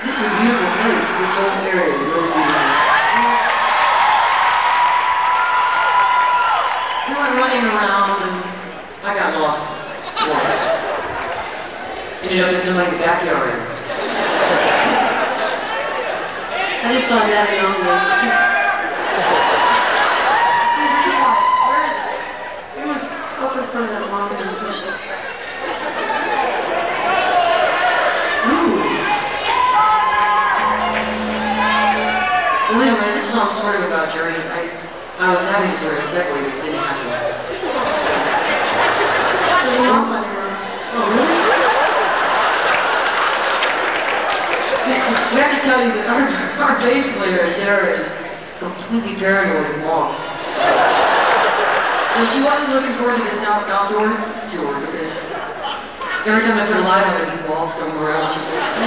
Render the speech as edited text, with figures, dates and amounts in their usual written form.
This is a beautiful place. This whole area is really beautiful. We went running around and I got lost once. Ended up in somebody's backyard. I just thought that a young age. See, where is it? It was up in front of that mom and sister. Ooh. Well, anyway, this song's sort of about journeys. I was having sort of segue, but it didn't happen. There's a lot on here. Oh, really? We have to tell you that our bass player, Sarah, is completely paranoid of moths. So she wasn't looking forward to this outdoor tour because every time I put a light on it, these moths come around. She's like,